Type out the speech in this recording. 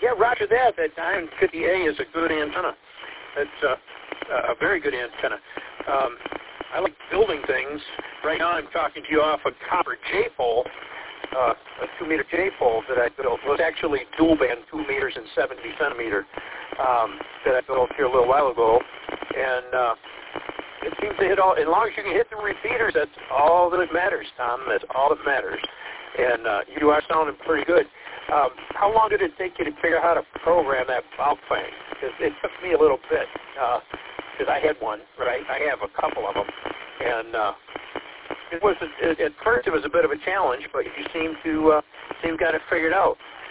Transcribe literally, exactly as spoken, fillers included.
Yeah, roger that. That nine fifty A is a good antenna. It's uh, a very good antenna. Um, I like building things. Right now I'm talking to you off a copper J-pole, uh, a two-meter J-pole that I built. It was actually dual-band, two meters and seventy centimeter, um, that I built here a little while ago. And uh, it seems to hit all, as long as you can hit the repeaters, that's all that matters, Tom. That's all that matters. And uh, you are sounding pretty good. Um, how long did it take you to figure out how to program that valve plane? Because it took me a little bit, because uh, I had one, right? I have a couple of them. And uh, it was, a, it, at first it was a bit of a challenge, but you seem to uh, seem got it figured out.